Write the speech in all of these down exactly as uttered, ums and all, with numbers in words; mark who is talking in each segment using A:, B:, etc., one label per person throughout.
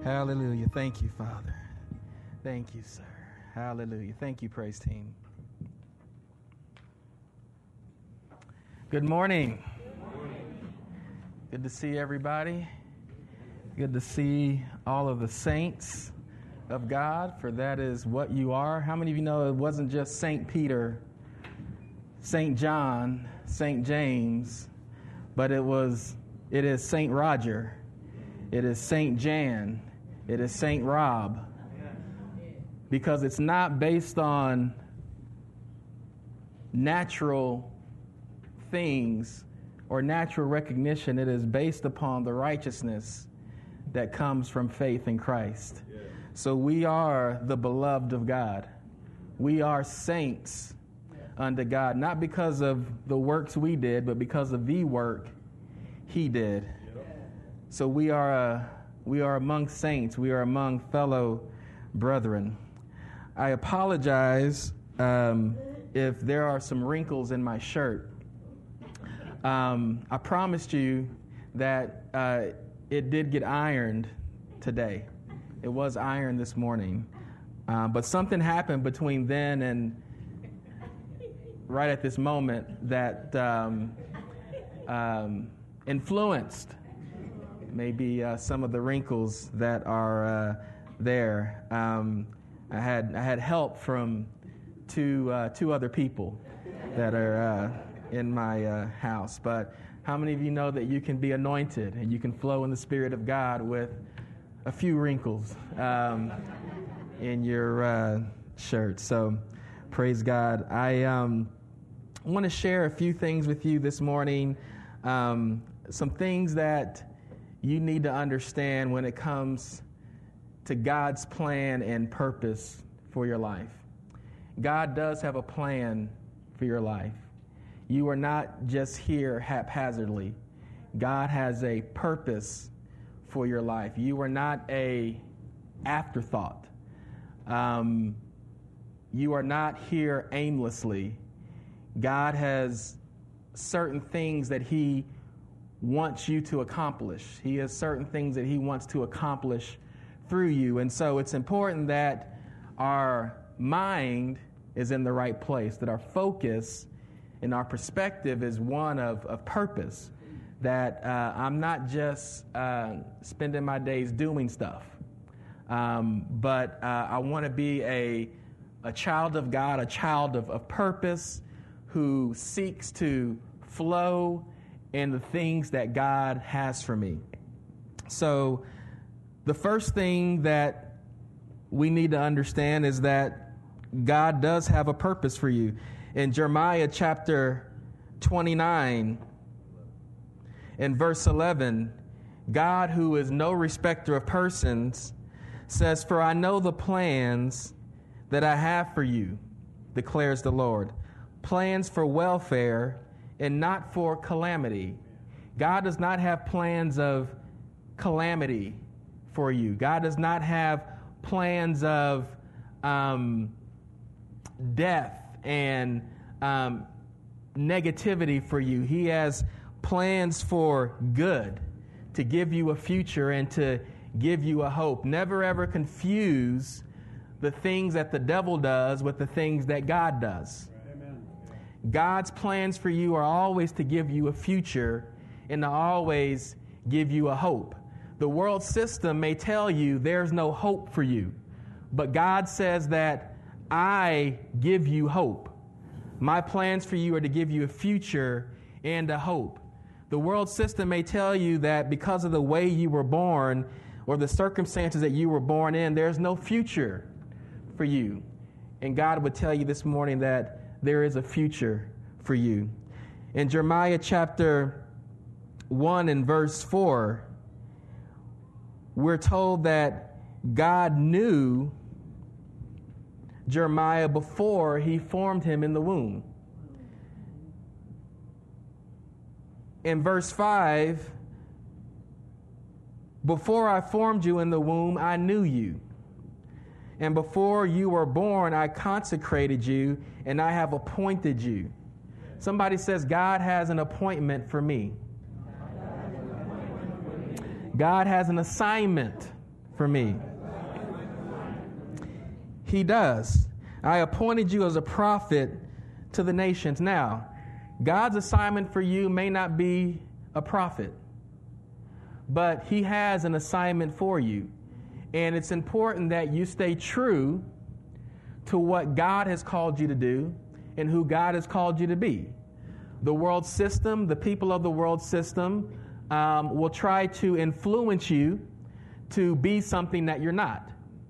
A: Hallelujah. Thank you, Father. Thank you, sir. Hallelujah. Thank you, praise team. Good morning.
B: Good morning.
A: Good to see everybody. Good to see all of the saints of God, for that is what you are. How many of you know it wasn't just Saint Peter, Saint John, Saint James, but it was, it is Saint Roger, it is Saint Jan, it is Saint Rob, because it's not based on natural things or natural recognition. It is based upon the righteousness that comes from faith in Christ. Yeah. So we are the beloved of God. We are saints unto God, not because of the works we did, but because of the work He did. Yep. So we are a We are among saints. We are among fellow brethren. I apologize um, if there are some wrinkles in my shirt. Um, I promised you that uh, it did get ironed today. It was ironed this morning. Uh, but something happened between then and right at this moment that um, um, influenced maybe uh, some of the wrinkles that are uh, there. Um, I had I had help from two uh, two other people that are uh, in my uh, house. But how many of you know that you can be anointed and you can flow in the Spirit of God with a few wrinkles um, in your uh, shirt? So praise God. I um, want to share a few things with you this morning. Um, some things that you need to understand when it comes to God's plan and purpose for your life. God does have a plan for your life. You are not just here haphazardly. God has a purpose for your life. You are not a afterthought. Um, you are not here aimlessly. God has certain things that He wants you to accomplish. He has certain things that He wants to accomplish through you. And so it's important that our mind is in the right place, that our focus and our perspective is one of, of purpose, that uh, I'm not just uh, spending my days doing stuff, um, but uh, I want to be a, a child of God, a child of, of purpose who seeks to flow and the things that God has for me. So the first thing that we need to understand is that God does have a purpose for you. In Jeremiah chapter twenty-nine, in verse eleven, God, who is no respecter of persons, says, "For I know the plans that I have for you, declares the Lord, plans for welfare and not for calamity." God does not have plans of calamity for you. God does not have plans of um, death and um, negativity for you. He has plans for good, to give you a future and to give you a hope. Never ever confuse the things that the devil does with the things that God does. God's plans for you are always to give you a future and to always give you a hope. The world system may tell you there's no hope for you, but God says that I give you hope. My plans for you are to give you a future and a hope. The world system may tell you that because of the way you were born or the circumstances that you were born in, there's no future for you. And God would tell you this morning that there is a future for you. In Jeremiah chapter one and verse four, we're told that God knew Jeremiah before He formed him in the womb. In verse five, "Before I formed you in the womb, I knew you. And before you were born, I consecrated you, and I have appointed you." Somebody says, God has an appointment for me. God has an assignment for me. He does. I appointed you as a prophet to the nations. Now, God's assignment for you may not be a prophet, but he has an assignment for you. And it's important that you stay true to what God has called you to do and who God has called you to be. The world system, the people of the world system, um, will try to influence you to be something that you're not.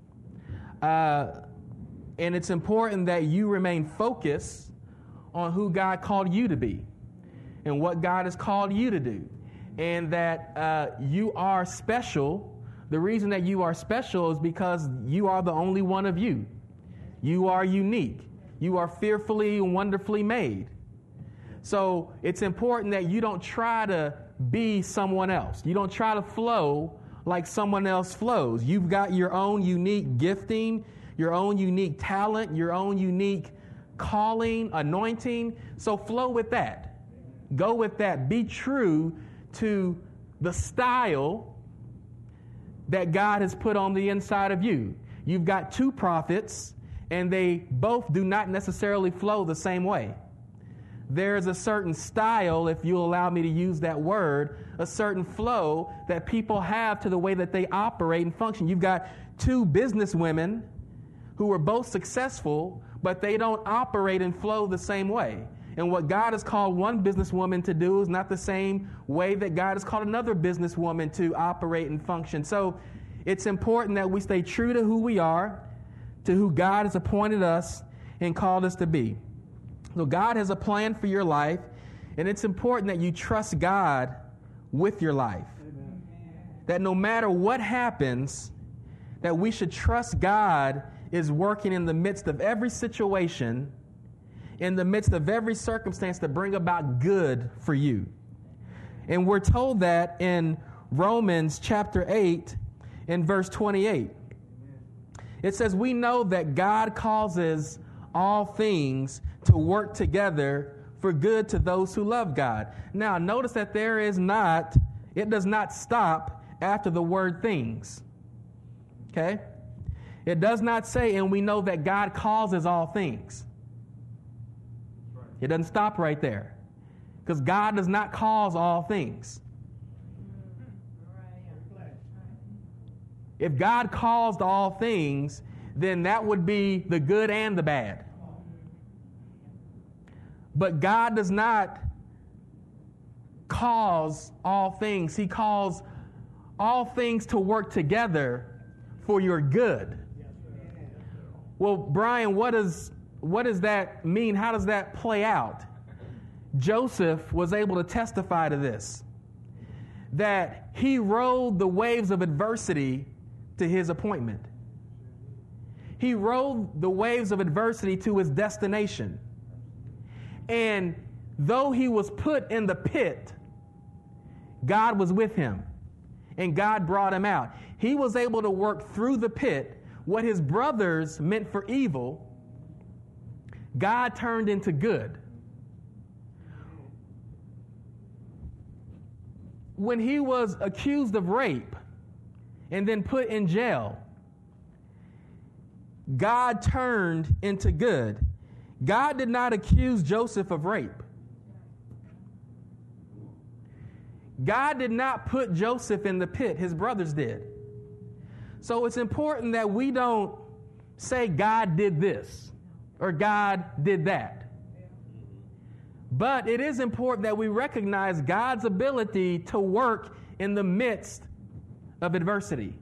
A: Uh, and it's important that you remain focused on who God called you to be and what God has called you to do. And that uh, you are special. The reason that you are special is because you are the only one of you. You are unique. You are fearfully and wonderfully made. So it's important that you don't try to be someone else. You don't try to flow like someone else flows. You've got your own unique gifting, your own unique talent, your own unique calling, anointing. So flow with that. Go with that. Be true to the style that God has put on the inside of you. You've got two prophets, and they both do not necessarily flow the same way. There's a certain style, if you'll allow me to use that word, a certain flow that people have to the way that they operate and function. You've got two business women who are both successful, but they don't operate and flow the same way. And what God has called one businesswoman to do is not the same way that God has called another businesswoman to operate and function. So it's important that we stay true to who we are, to who God has appointed us and called us to be. So God has a plan for your life, and it's important that you trust God with your life. Amen. That no matter what happens, that we should trust God is working in the midst of every situation, in the midst of every circumstance to bring about good for you. And we're told that in Romans chapter eight and verse twenty-eight. It says, we know that God causes all things to work together for good to those who love God. Now, notice that there is not, it does not stop after the word things. Okay? It does not say, and we know that God causes all things. It doesn't stop right there. Because God does not cause all things. If God caused all things, then that would be the good and the bad. But God does not cause all things. He calls all things to work together for your good. Well, Brian, what does what does that mean? How does that play out? Joseph was able to testify to this, that he rode the waves of adversity to his appointment. He rode the waves of adversity to his destination. And though he was put in the pit, God was with him, and God brought him out. He was able to work through the pit. What his brothers meant for evil, God turned into good. When he was accused of rape and then put in jail, God turned into good. God did not accuse Joseph of rape. God did not put Joseph in the pit. His brothers did. So it's important that we don't say God did this or God did that. But it is important that we recognize God's ability to work in the midst of adversity.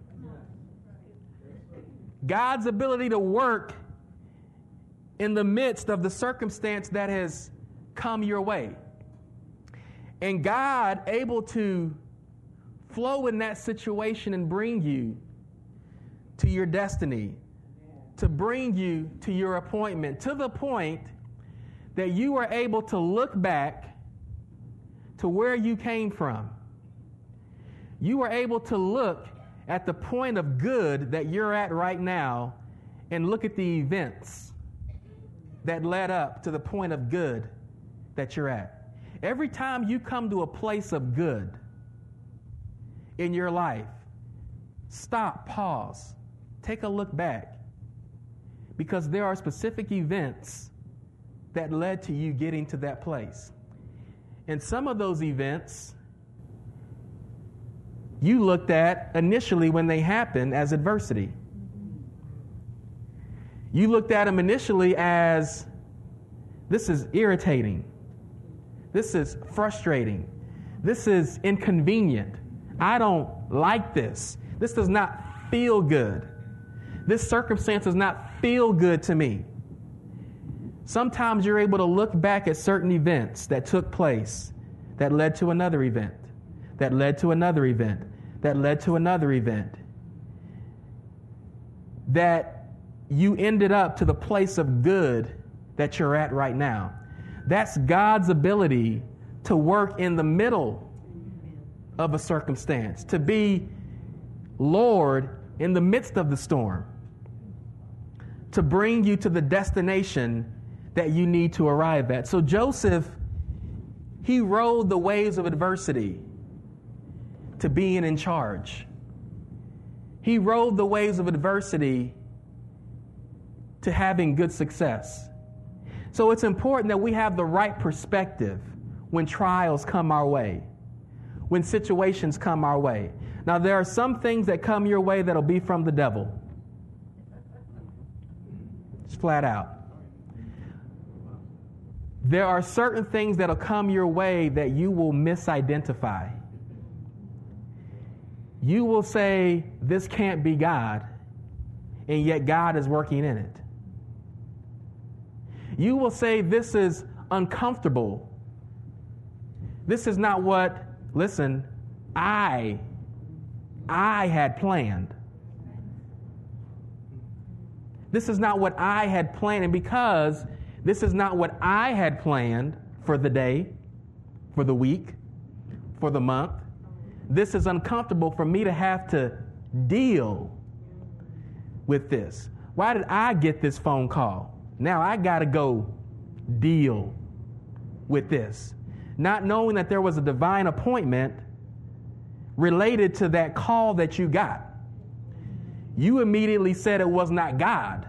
A: God's ability to work in the midst of the circumstance that has come your way. And God able to flow in that situation and bring you to your destiny, to bring you to your appointment, to the point that you are able to look back to where you came from. You are able to look at the point of good that you're at right now and look at the events that led up to the point of good that you're at. Every time you come to a place of good in your life, stop, pause, take a look back, because there are specific events that led to you getting to that place. And some of those events you looked at initially when they happened as adversity. You looked at them initially as, this is irritating. This is frustrating. This is inconvenient. I don't like this. This does not feel good. This circumstance does not feel good to me. Sometimes you're able to look back at certain events that took place that led to another event, that led to another event, that led to another event, that you ended up to the place of good that you're at right now. That's God's ability to work in the middle of a circumstance, to be Lord in the midst of the storm, to bring you to the destination that you need to arrive at. So Joseph, he rode the waves of adversity to being in charge. He rode the waves of adversity to having good success. So it's important that we have the right perspective when trials come our way, when situations come our way. Now, there are some things that come your way that'll be from the devil. It's flat out. There are certain things that'll come your way that you will misidentify. You will say, this can't be God, and yet God is working in it. You will say, this is uncomfortable. This is not what, listen, I, I had planned. This is not what I had planned. And because this is not what I had planned for the day, for the week, for the month, this is uncomfortable for me to have to deal with this. Why did I get this phone call? Now I got to go deal with this. Not knowing that there was a divine appointment related to that call that you got. You immediately said it was not God.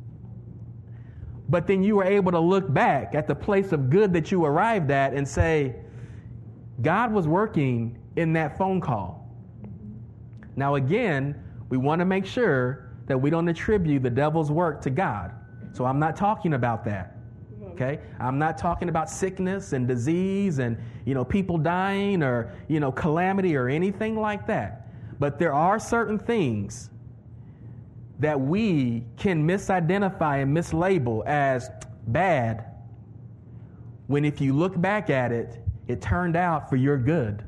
A: But then you were able to look back at the place of good that you arrived at and say, God was working in that phone call. Now again, we want to make sure that we don't attribute the devil's work to God. So I'm not talking about that. Okay? I'm not talking about sickness and disease and, you know, people dying or, you know, calamity or anything like that. But there are certain things that we can misidentify and mislabel as bad, when if you look back at it, it turned out for your good.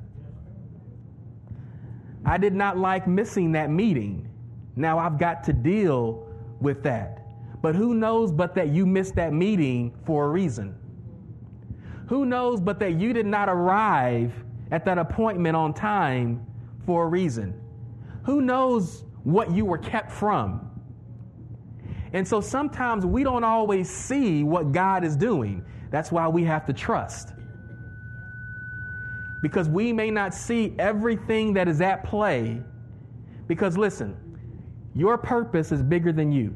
A: I did not like missing that meeting. Now I've got to deal with that. But who knows but that you missed that meeting for a reason? Who knows but that you did not arrive at that appointment on time for a reason? Who knows what you were kept from? And so sometimes we don't always see what God is doing. That's why we have to trust. Because we may not see everything that is at play. Because listen, your purpose is bigger than you.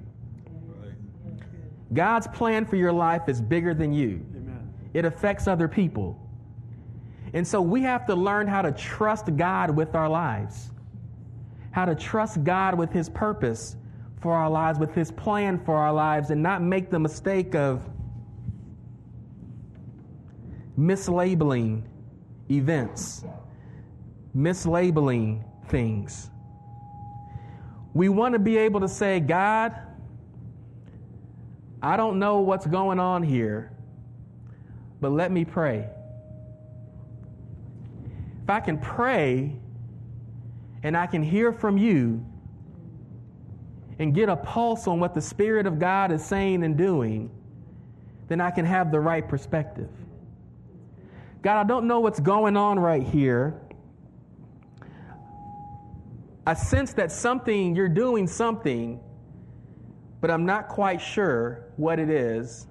A: God's plan for your life is bigger than you. Amen. It affects other people. And so we have to learn how to trust God with our lives. How to trust God with His purpose for our lives, with His plan for our lives, and not make the mistake of mislabeling events, mislabeling things. We want to be able to say, God, I don't know what's going on here, but let me pray. If I can pray and I can hear from you and get a pulse on what the Spirit of God is saying and doing, then I can have the right perspective. God, I don't know what's going on right here. I sense that something, you're doing something, but I'm not quite sure what it is.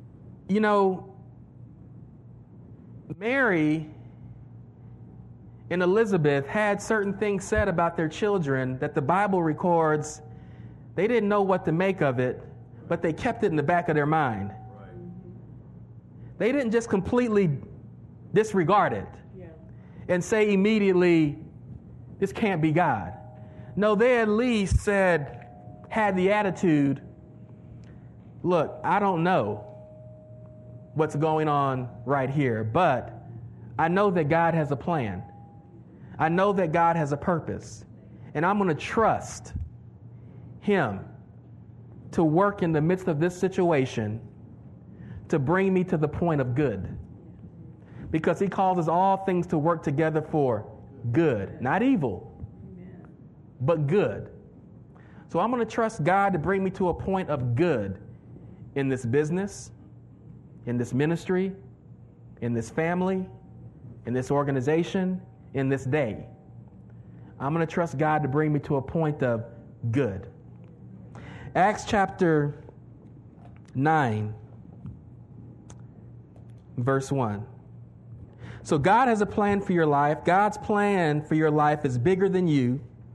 A: You know, Mary and Elizabeth had certain things said about their children that the Bible records they didn't know what to make of it, but they kept it in the back of their mind. Right. They didn't just completely disregard it yeah. and say immediately, this can't be God. No, they at least said, had the attitude, look, I don't know what's going on right here, but I know that God has a plan. I know that God has a purpose, and I'm going to trust Him to work in the midst of this situation to bring me to the point of good. Because He causes all things to work together for good, not evil, but good. So I'm going to trust God to bring me to a point of good in this business, in this ministry, in this family, in this organization, in this day. I'm going to trust God to bring me to a point of good. Acts chapter nine, verse one. So God has a plan for your life. God's plan for your life is bigger than you.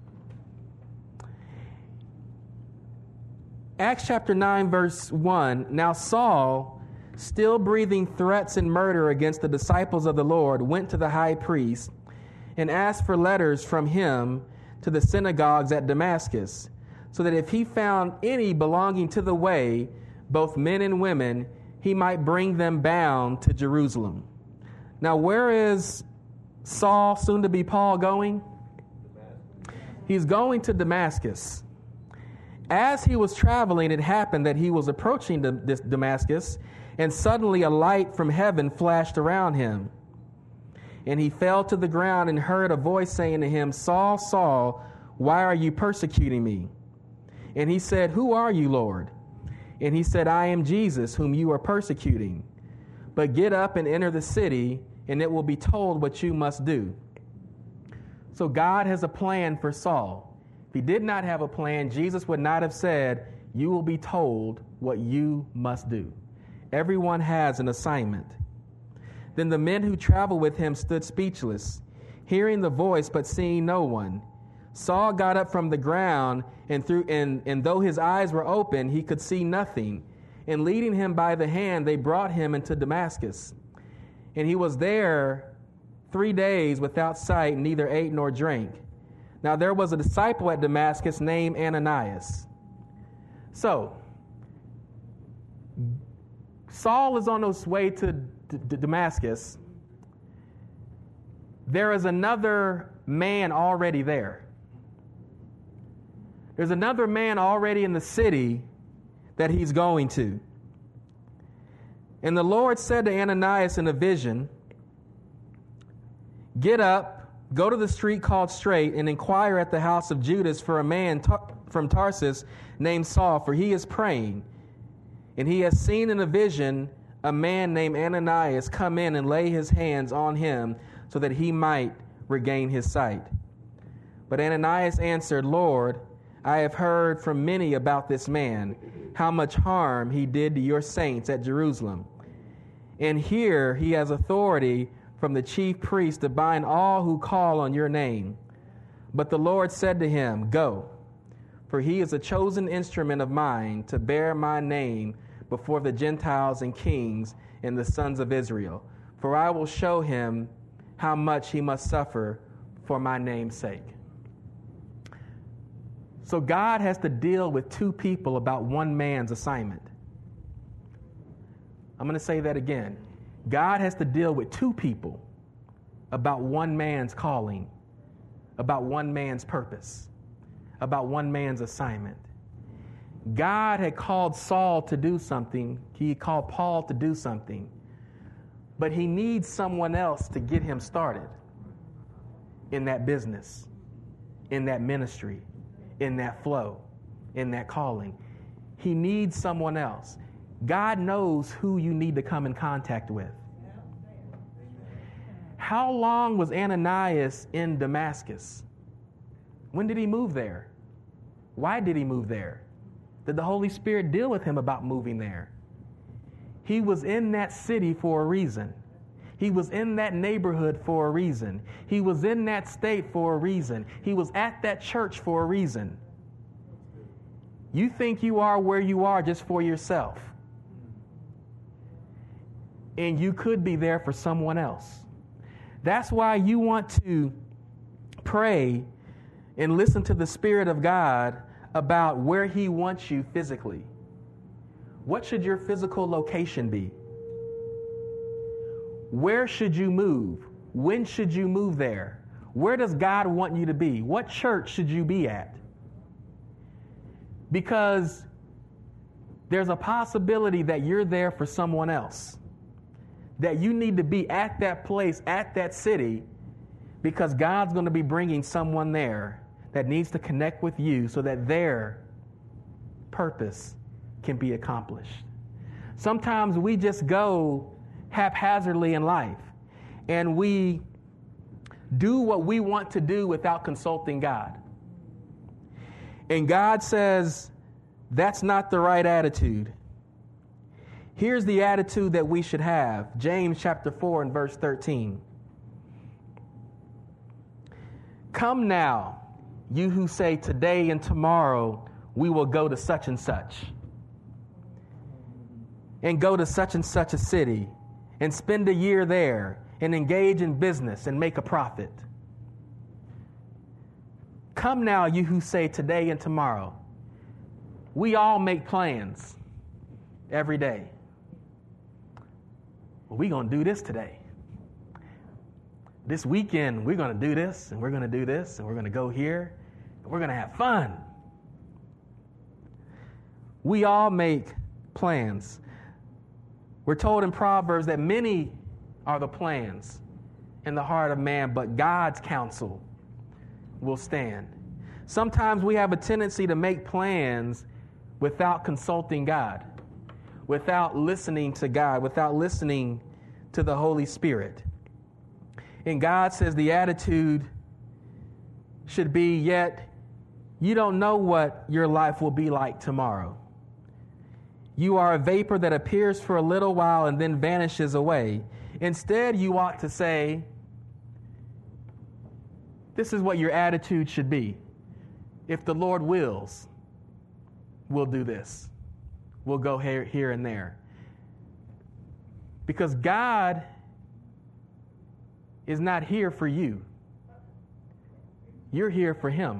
A: Acts chapter nine, verse one. Now Saul, still breathing threats and murder against the disciples of the Lord, went to the high priest and asked for letters from him to the synagogues at Damascus, so that if he found any belonging to the way, both men and women, he might bring them bound to Jerusalem. Now, where is Saul, soon to be Paul, going? He's going to Damascus. As he was traveling, it happened that he was approaching Damascus, and suddenly a light from heaven flashed around him. And he fell to the ground and heard a voice saying to him, Saul, Saul, why are you persecuting me? And he said, Who are you, Lord? And he said, I am Jesus, whom you are persecuting. But get up and enter the city, and it will be told what you must do. So God has a plan for Saul. If he did not have a plan, Jesus would not have said, you will be told what you must do. Everyone has an assignment. Then the men who traveled with him stood speechless, hearing the voice but seeing no one. Saul got up from the ground, and through and, and though his eyes were open, he could see nothing. And leading him by the hand, they brought him into Damascus. And he was there three days without sight, neither ate nor drank. Now there was a disciple at Damascus named Ananias. So, Saul is on his way to D- D- Damascus. There is another man already there. There's another man already in the city that he's going to. And the Lord said to Ananias in a vision, get up, go to the street called Straight, and inquire at the house of Judas for a man tar- from Tarsus named Saul, for he is praying. And he has seen in a vision a man named Ananias come in and lay his hands on him so that he might regain his sight. But Ananias answered, Lord, I have heard from many about this man, how much harm he did to your saints at Jerusalem. And here he has authority from the chief priest to bind all who call on your name. But the Lord said to him, go, for he is a chosen instrument of mine to bear my name before the Gentiles and kings and the sons of Israel. For I will show him how much he must suffer for my name's sake. So God has to deal with two people about one man's assignment. I'm going to say that again. God has to deal with two people about one man's calling, about one man's purpose, about one man's assignment. God had called Saul to do something. He called Paul to do something. But he needs someone else to get him started in that business, in that ministry, in that flow, in that calling. He needs someone else. God knows who you need to come in contact with. How long was Ananias in Damascus? When did he move there? Why did he move there? Did the Holy Spirit deal with him about moving there? He was in that city for a reason. He was in that neighborhood for a reason. He was in that state for a reason. He was at that church for a reason. You think you are where you are just for yourself. And you could be there for someone else. That's why you want to pray and listen to the Spirit of God about where He wants you physically. What should your physical location be? Where should you move? When should you move there? Where does God want you to be? What church should you be at? Because there's a possibility that you're there for someone else. That you need to be at that place, at that city, because God's going to be bringing someone there that needs to connect with you so that their purpose can be accomplished. Sometimes we just go haphazardly in life, and we do what we want to do without consulting God. And God says that's not the right attitude. Here's the attitude that we should have. James chapter four and verse thirteen. Come now, you who say today and tomorrow we will go to such and such, and go to such and such a city, and spend a year there, and engage in business and make a profit. Come now, you who say today and tomorrow. We all make plans every day. Well, we're going to do this today. This weekend, we're going to do this, and we're going to do this, and we're going to go here, and we're going to have fun. We all make plans. We're told in Proverbs that many are the plans in the heart of man, but God's counsel will stand. Sometimes we have a tendency to make plans without consulting God, without listening to God, without listening to the Holy Spirit. And God says the attitude should be, yet you don't know what your life will be like tomorrow. You are a vapor that appears for a little while and then vanishes away. Instead, you ought to say, this is what your attitude should be. If the Lord wills, we'll do this. We'll go here, here and there. Because God is not here for you. You're here for Him.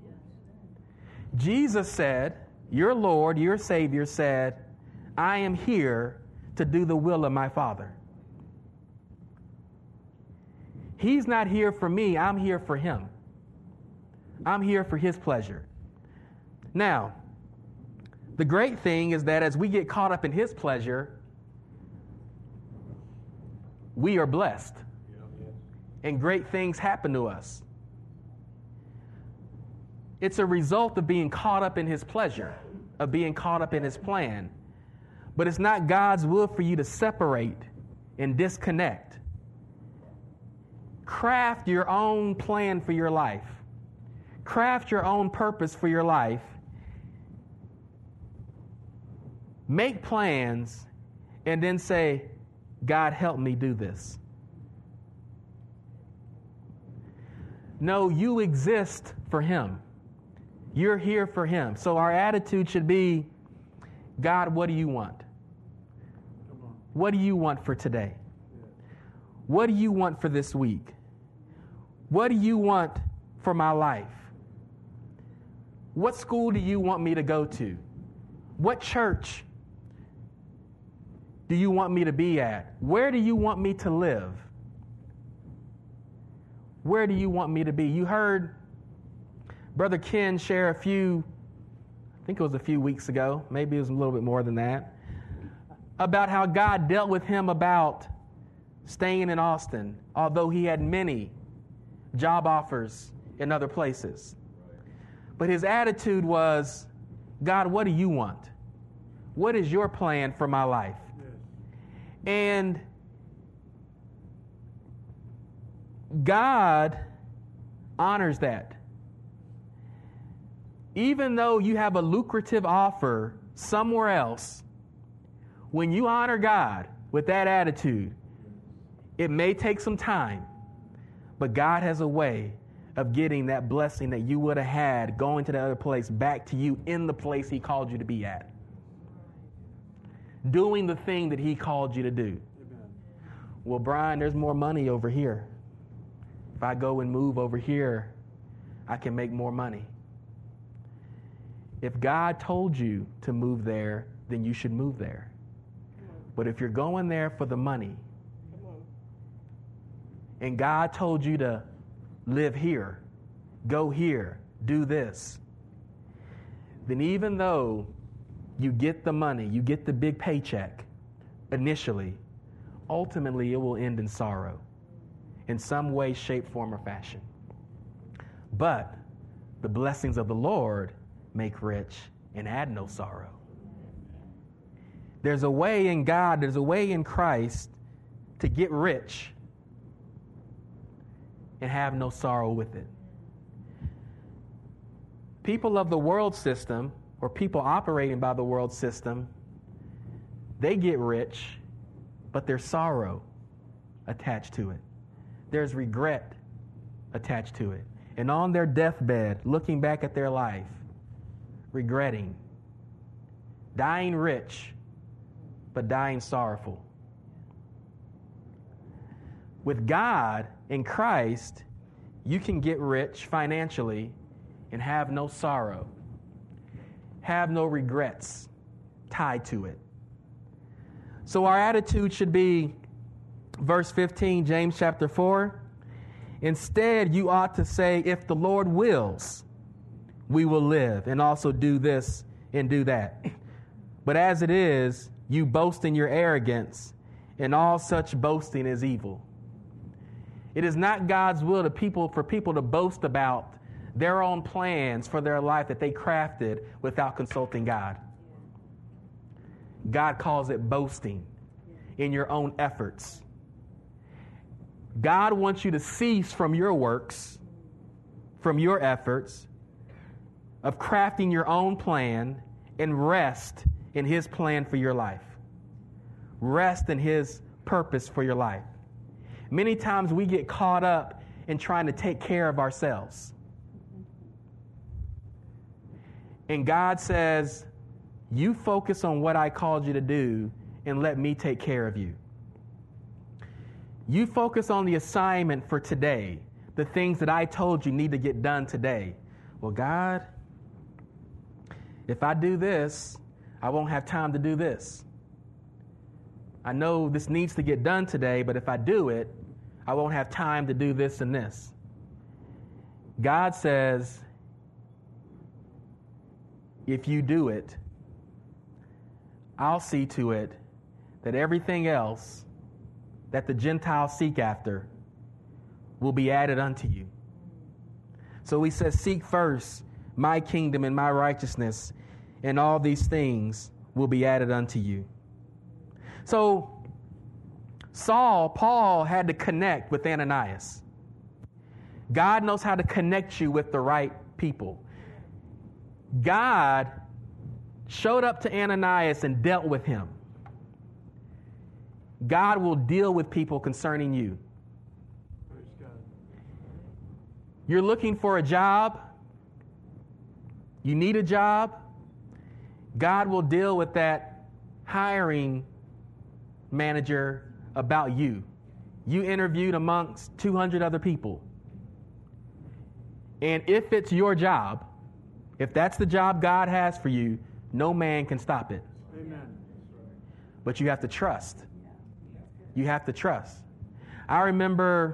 A: Jesus said, your Lord, your Savior said, I am here to do the will of my Father. He's not here for me. I'm here for Him. I'm here for His pleasure. Now, the great thing is that as we get caught up in His pleasure, we are blessed. And great things happen to us. It's a result of being caught up in His pleasure, of being caught up in His plan. But it's not God's will for you to separate and disconnect. Craft your own plan for your life. Craft your own purpose for your life. Make plans and then say, God, help me do this. No, you exist for Him. You're here for Him. So our attitude should be, God, what do you want? What do you want for today? What do you want for this week? What do you want for my life? What school do you want me to go to? What church do you want me to be at? Where do you want me to live? Where do you want me to be? You heard Brother Ken share a few, I think it was a few weeks ago, maybe it was a little bit more than that, about how God dealt with him about staying in Austin, although he had many job offers in other places. But his attitude was, God, what do you want? What is your plan for my life? Yes. And God honors that. Even though you have a lucrative offer somewhere else, when you honor God with that attitude, It may take some time, but God has a way of getting that blessing that you would have had going to the other place back to you in the place he called you to be at. Doing the thing that he called you to do. Amen. Well, Brian, there's more money over here. If I go and move over here, I can make more money. If God told you to move there, then you should move there. But if you're going there for the money, and God told you to live here, go here, do this, then even though you get the money, you get the big paycheck initially, ultimately it will end in sorrow in some way, shape, form, or fashion. But the blessings of the Lord make rich and add no sorrow. There's a way in God, there's a way in Christ to get rich and have no sorrow with it. People of the world system, or people operating by the world system, they get rich, but there's sorrow attached to it. There's regret attached to it. And on their deathbed, looking back at their life, regretting, dying rich, but dying sorrowful. With God in Christ, you can get rich financially and have no sorrow, have no regrets tied to it. So our attitude should be, verse fifteen, James chapter four, instead you ought to say, if the Lord wills, we will live and also do this and do that. But as it is, you boast in your arrogance, and all such boasting is evil. It is not God's will to people for people to boast about their own plans for their life that they crafted without consulting God. God calls it boasting in your own efforts. God wants you to cease from your works, from your efforts of crafting your own plan, and rest in his plan for your life. Rest in his purpose for your life. Many times we get caught up in trying to take care of ourselves. And God says, you focus on what I called you to do and let me take care of you. You focus on the assignment for today, the things that I told you need to get done today. Well, God, if I do this, I won't have time to do this. I know this needs to get done today, but if I do it, I won't have time to do this and this. God says, if you do it, I'll see to it that everything else that the Gentiles seek after will be added unto you. So he says, seek first my kingdom and my righteousness, and all these things will be added unto you. So Saul, Paul had to connect with Ananias. God knows how to connect you with the right people. God showed up to Ananias and dealt with him. God will deal with people concerning you. You're looking for a job. You need a job. God will deal with that hiring manager about you. You interviewed amongst two hundred other people. And if it's your job, if that's the job God has for you, no man can stop it. Amen. But you have to trust. You have to trust. I remember,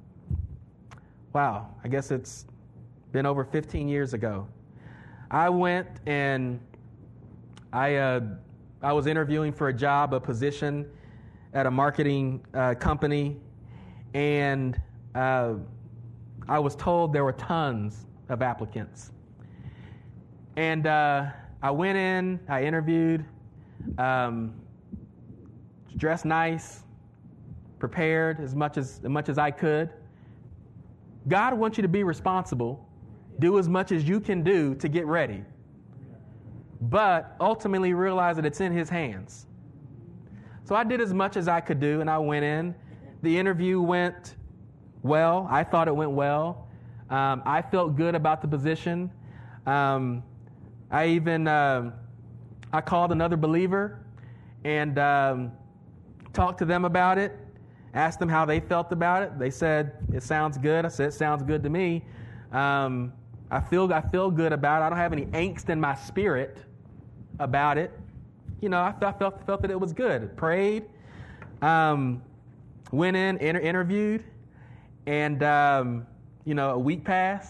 A: wow, I guess it's been over fifteen years ago. I went and I uh, I was interviewing for a job, a position at a marketing uh, company, and uh, I was told there were tons of applicants. And uh, I went in, I interviewed, um, dressed nice, prepared as much as, as much as I could. God wants you to be responsible. Do as much as you can do to get ready. But ultimately realize that it's in his hands. So I did as much as I could do, and I went in,
B: the interview went well. I thought it went well. Um, I felt good about the position. Um, I even uh, I called another believer and um, talked to them about it, asked them how they felt about it. They said, it sounds good. I said, it sounds good to me. Um, I feel I feel good about it. I don't have any angst in my spirit about it. You know, I felt felt, felt that it was good. Prayed, um, went in, inter- interviewed, and, um, you know, a week passed,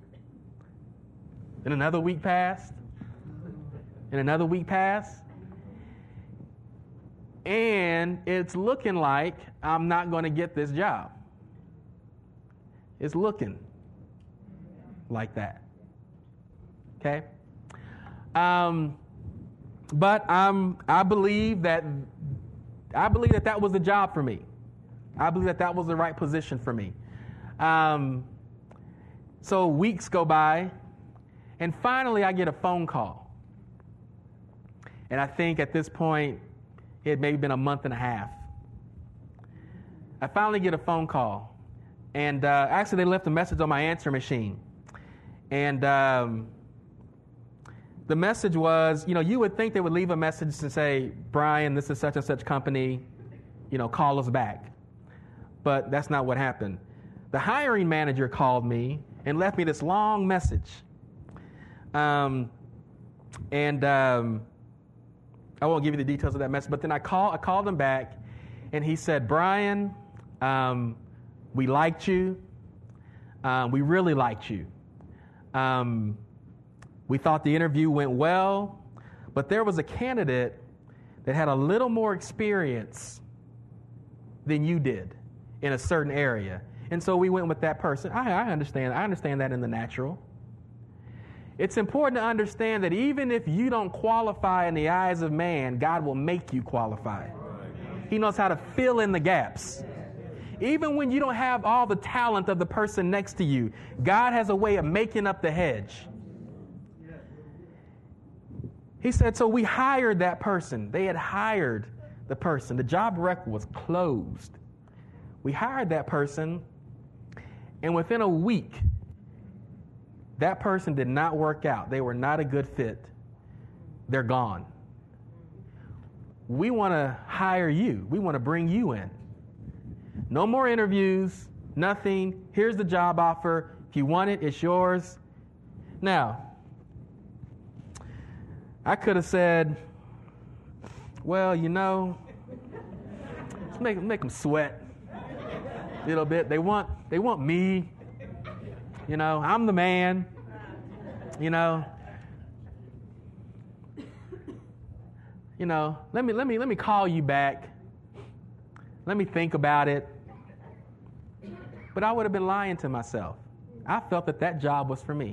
B: and another week passed, and another week passed, and it's looking like I'm not going to get this job. It's looking like that. Okay? Um, but um, I believe that I believe that that was the job for me. I believe that that was the right position for me. Um, so weeks go by, and finally I get a phone call. And I think at this point, it had maybe been a month and a half. I finally get a phone call. And uh, actually, they left a message on my answer machine. And um, the message was, you know, you would think they would leave a message to say, Brian, this is such and such company, you know, call us back. But that's not what happened. The hiring manager called me and left me this long message. Um, and um, I won't give you the details of that message, but then I, call, I called him back, and he said, Brian, um, we liked you. Uh, we really liked you. Um, we thought the interview went well, but there was a candidate that had a little more experience than you did in a certain area. And so we went with that person. I, I understand. I understand that in the natural. It's important to understand that even if you don't qualify in the eyes of man, God will make you qualify. He knows how to fill in the gaps. Even when you don't have all the talent of the person next to you, God has a way of making up the hedge. He said, so we hired that person. They had hired the person. The job record was closed. We hired that person, and within a week, that person did not work out. They were not a good fit. They're gone. We want to hire you. We want to bring you in. No more interviews, nothing. Here's the job offer. If you want it, it's yours. Now, I could have said, well, you know, let's make, make them sweat a little bit. They want, they want me. You know, I'm the man. You know, you know. Let me let me let me call you back. Let me think about it. But I would have been lying to myself. I felt that that job was for me.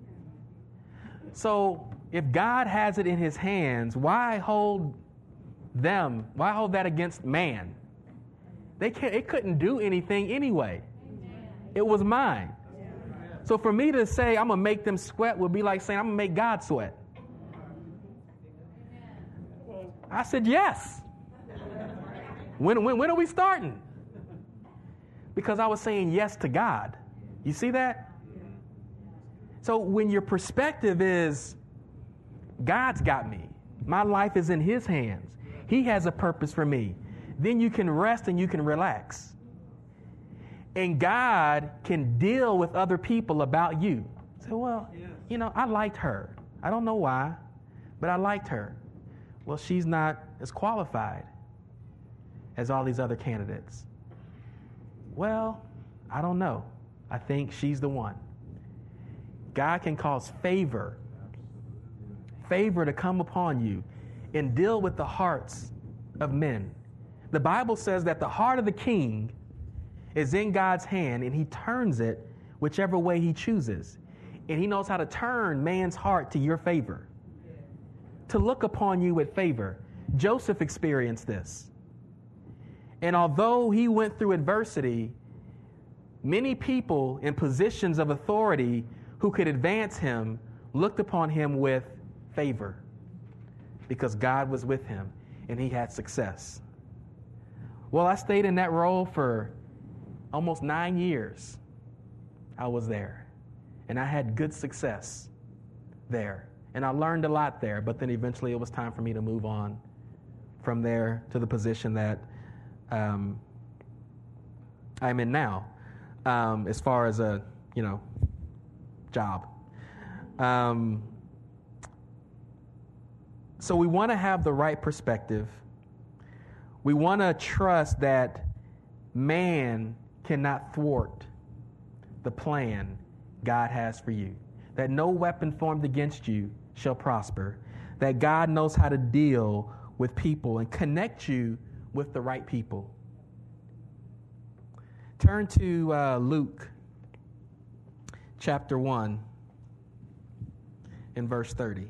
B: So if God has it in His hands, why hold them? Why hold that against man? They can't. It couldn't do anything anyway. It was mine. So for me to say I'm going to make them sweat would be like saying I'm going to make God sweat. I said, yes. When, when, when are we starting? Because I was saying yes to God. You see that? So when your perspective is, God's got me. My life is in His hands. He has a purpose for me. Then you can rest and you can relax. And God can deal with other people about you. Say, well, you know, I liked her. I don't know why, but I liked her. Well, she's not as qualified as all these other candidates. Well, I don't know. I think she's the one. God can cause favor, favor to come upon you and deal with the hearts of men. The Bible says that the heart of the king is in God's hand, and He turns it whichever way He chooses. And He knows how to turn man's heart to your favor, to look upon you with favor. Joseph experienced this. And although he went through adversity, many people in positions of authority who could advance him looked upon him with favor because God was with him and he had success. Well, I stayed in that role for almost nine years. I was there. And I had good success there. And I learned a lot there. But then eventually it was time for me to move on from there to the position that um, I'm in now, um, as far as a, you know, job. Um, so we want to have the right perspective. We want to trust that man cannot thwart the plan God has for you, that no weapon formed against you shall prosper, that God knows how to deal with people and connect you with the right people. Turn to uh, Luke chapter one and verse thirty.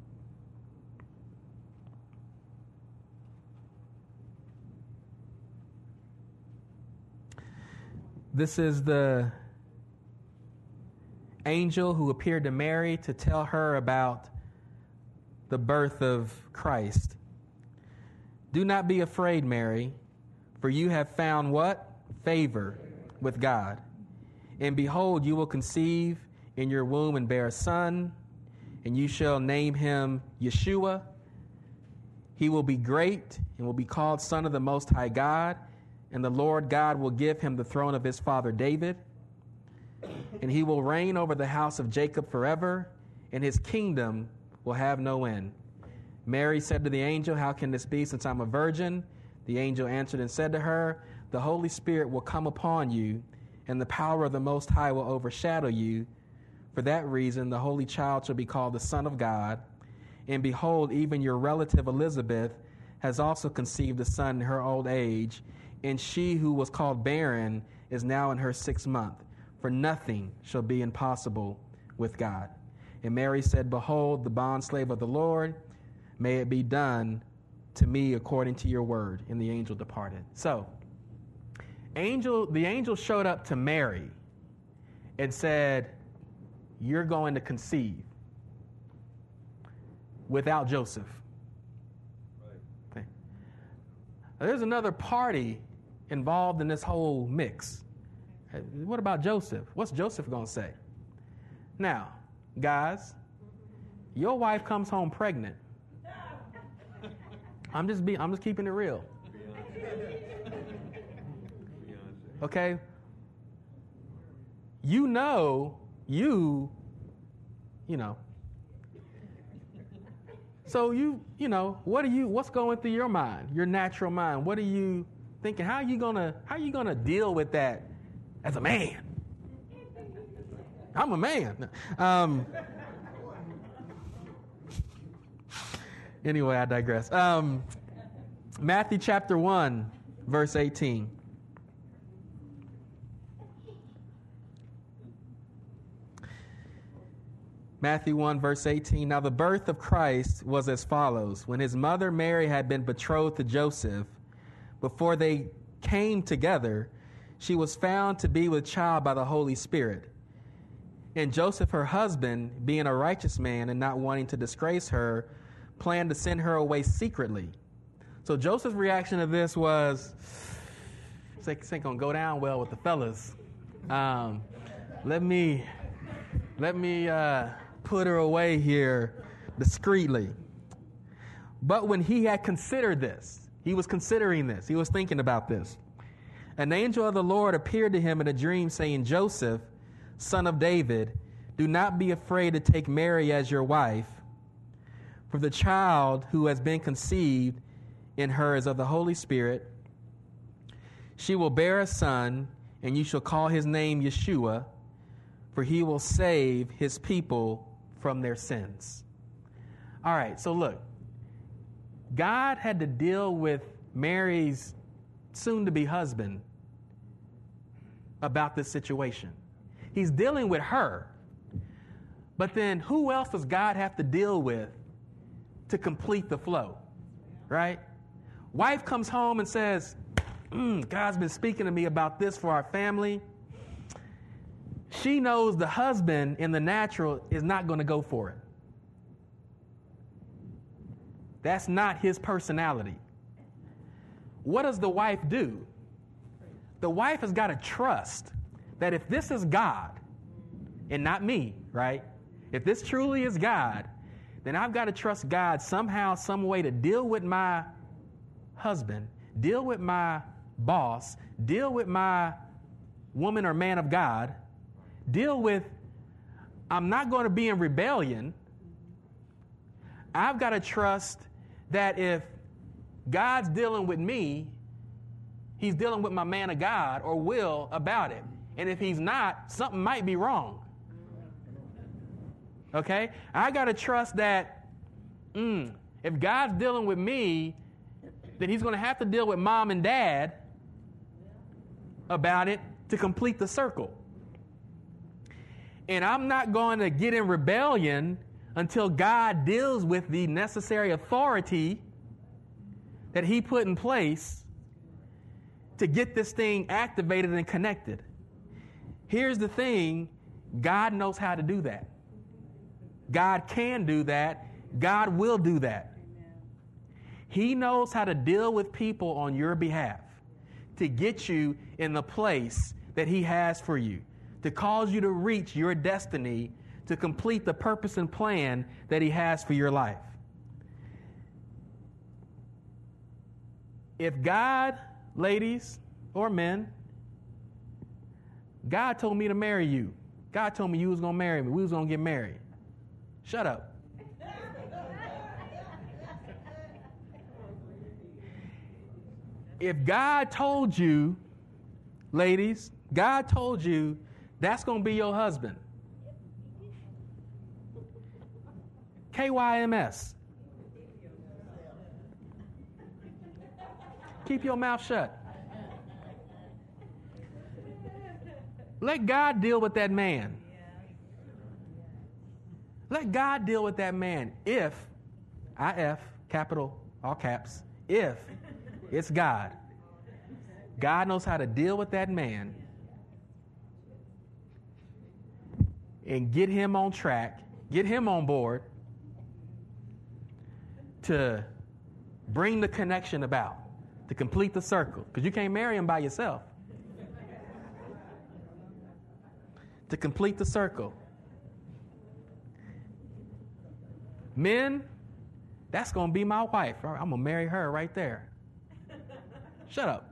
B: This is the angel who appeared to Mary to tell her about the birth of Christ. Do not be afraid, Mary, for you have found what? Favor with God. And behold, you will conceive in your womb and bear a son, and you shall name him Yeshua. He will be great and will be called Son of the Most High God, and the Lord God will give him the throne of his father David, and he will reign over the house of Jacob forever, and his kingdom will have no end. Mary said to the angel, how can this be, since I'm a virgin? The angel answered and said to her, the Holy Spirit will come upon you, and the power of the Most High will overshadow you. For that reason, the Holy Child shall be called the Son of God. And behold, even your relative Elizabeth has also conceived a son in her old age, and she who was called barren is now in her sixth month. For nothing shall be impossible with God. And Mary said, behold, the bondslave of the Lord, may it be done to me according to your word. And the angel departed. So, angel, the angel showed up to Mary and said, you're going to conceive without Joseph. Right. Okay. Now, there's another party involved in this whole mix. What about Joseph? What's Joseph going to say? Now, guys, your wife comes home pregnant. I'm just be I'm just keeping it real. Okay? You know, you, you know. So you, you know, what are you what's going through your mind, your natural mind? What are you thinking? How are you gonna how are you gonna deal with that as a man? I'm a man. Um, anyway, I digress. Um, Matthew chapter one, verse eighteen. Matthew one, verse eighteen. Now the birth of Christ was as follows. When his mother Mary had been betrothed to Joseph, before they came together, she was found to be with child by the Holy Spirit. And Joseph, her husband, being a righteous man and not wanting to disgrace her, planned to send her away secretly. So Joseph's reaction to this was, this ain't gonna go down well with the fellas. Um, let me, let me uh, put her away here discreetly. But when he had considered this, he was considering this, he was thinking about this, an angel of the Lord appeared to him in a dream, saying, Joseph, son of David, do not be afraid to take Mary as your wife, for the child who has been conceived in her is of the Holy Spirit. She will bear a son, and you shall call his name Yeshua, for he will save his people from their sins. All right, so look, God had to deal with Mary's soon-to-be husband about this situation. He's dealing with her. But then who else does God have to deal with to complete the flow? Right? Wife comes home and says, mm, God's been speaking to me about this for our family. She knows the husband in the natural is not going to go for it. That's not his personality. what does the wife do? The wife has got to trust that if this is God and not me, right? If this truly is God, then I've got to trust God somehow, some way to deal with my husband, deal with my boss, deal with my woman or man of God, deal with, I'm not going to be in rebellion. I've got to trust that if God's dealing with me, he's dealing with my man of God or will about it. And if he's not, something might be wrong. Okay? I got to trust that mm, if God's dealing with me, then he's going to have to deal with mom and dad about it to complete the circle. And I'm not going to get in rebellion until God deals with the necessary authority that he put in place to get this thing activated and connected. Here's the thing, God knows how to do that. God can do that. God will do that. He knows how to deal with people on your behalf to get you in the place that he has for you, to cause you to reach your destiny, to complete the purpose and plan that he has for your life. If God, ladies or men, God told me to marry you. God told me you was going to marry me. We was going to get married. Shut up. If God told you, ladies, God told you that's going to be your husband. K Y M S. Keep your mouth shut. Let God deal with that man. Let God deal with that man if, I F, capital, all caps, if it's God. God knows how to deal with that man and get him on track, get him on board to bring the connection about, to complete the circle. Because you can't marry him by yourself. To complete the circle. Men, that's going to be my wife. I'm going to marry her right there. Shut up.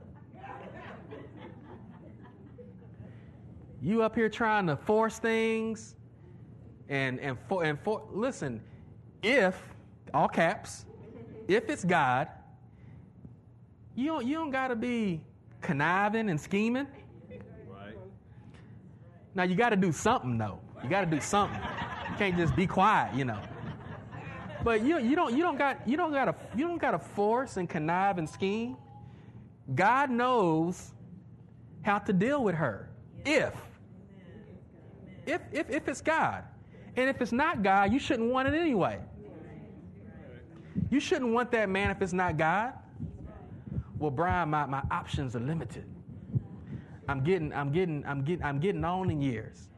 B: You up here trying to force things and and for and for listen, if all caps, if it's God, you don't you don't gotta be conniving and scheming. Right. Now you gotta do something though. You gotta do something. You can't just be quiet, you know. But you you don't you don't got you don't gotta you don't gotta force and connive and scheme. God knows how to deal with her. If, if, if, if it's God. And if it's not God, you shouldn't want it anyway. You shouldn't want that man if it's not God. Well, Brian, my, my options are limited. I'm getting, I'm getting, I'm getting, I'm getting on in years.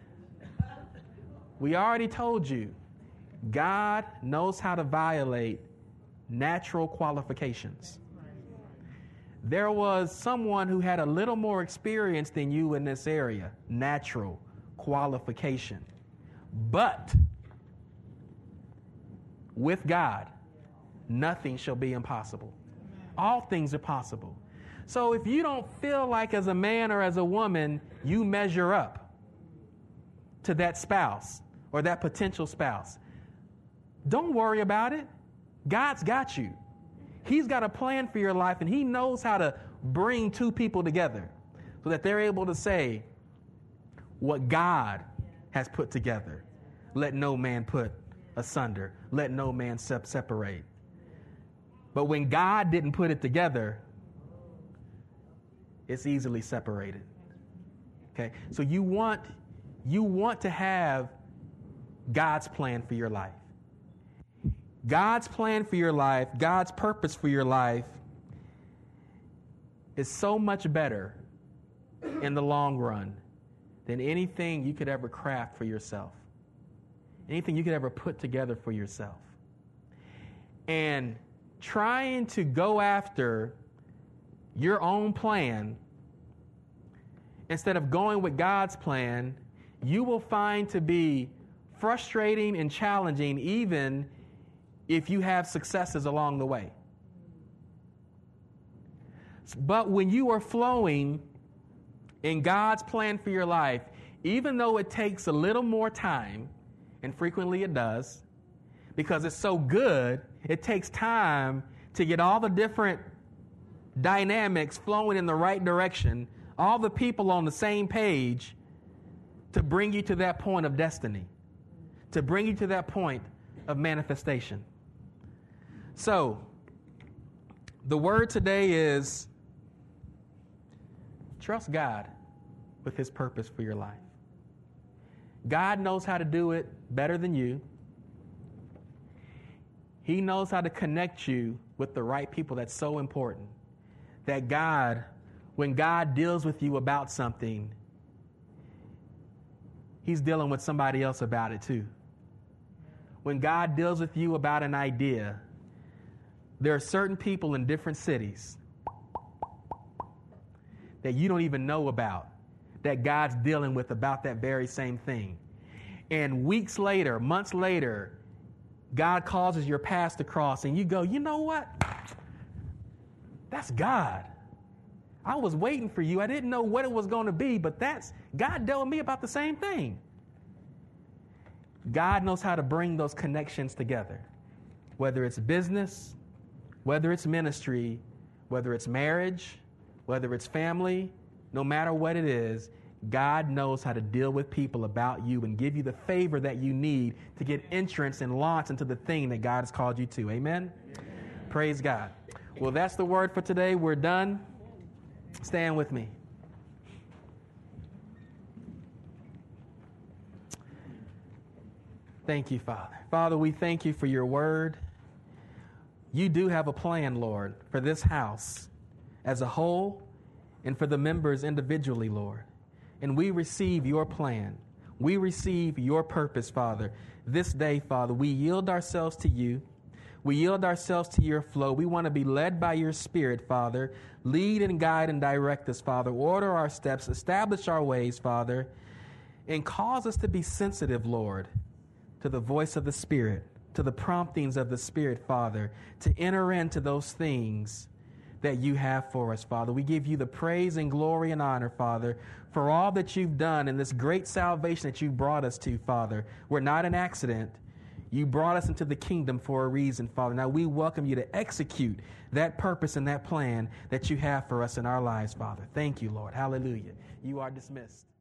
B: We already told you, God knows how to violate natural qualifications. There was someone who had a little more experience than you in this area, natural qualification. But with God, nothing shall be impossible. All things are possible. So if you don't feel like as a man or as a woman, you measure up to that spouse or that potential spouse, don't worry about it. God's got you. He's got a plan for your life, and he knows how to bring two people together so that they're able to say what God has put together. Let no man put asunder. Let no man sep- separate. But when God didn't put it together, it's easily separated. Okay? So you want, you want to have God's plan for your life. God's plan for your life, God's purpose for your life is so much better in the long run than anything you could ever craft for yourself, anything you could ever put together for yourself. And trying to go after your own plan, instead of going with God's plan, you will find to be frustrating and challenging, even if you have successes along the way. But when you are flowing in God's plan for your life, even though it takes a little more time, and frequently it does, because it's so good, it takes time to get all the different dynamics flowing in the right direction, all the people on the same page, to bring you to that point of destiny, to bring you to that point of manifestation. So, the word today is trust God with His purpose for your life. God knows how to do it better than you. He knows how to connect you with the right people. That's so important. That God, when God deals with you about something, He's dealing with somebody else about it too. When God deals with you about an idea, there are certain people in different cities that you don't even know about, that God's dealing with about that very same thing. And weeks later, months later, God causes your paths to cross, and you go, you know what? That's God. I was waiting for you. I didn't know what it was going to be, but that's God dealt with me about the same thing. God knows how to bring those connections together, whether it's business, whether it's ministry, whether it's marriage, whether it's family, no matter what it is, God knows how to deal with people about you and give you the favor that you need to get entrance and launch into the thing that God has called you to. Amen? Amen. Praise God. Well, that's the word for today. We're done. Stand with me. Thank you, Father. Father, we thank you for your word. You do have a plan, Lord, for this house as a whole and for the members individually, Lord. And we receive your plan. We receive your purpose, Father. This day, Father, we yield ourselves to you. We yield ourselves to your flow. We want to be led by your Spirit, Father. Lead and guide and direct us, Father. Order our steps. Establish our ways, Father. And cause us to be sensitive, Lord, to the voice of the Spirit, to the promptings of the Spirit, Father, to enter into those things that you have for us, Father. We give you the praise and glory and honor, Father, for all that you've done in this great salvation that you brought us to, Father. We're not an accident. You brought us into the kingdom for a reason, Father. Now we welcome you to execute that purpose and that plan that you have for us in our lives, Father. Thank you, Lord. Hallelujah. You are dismissed.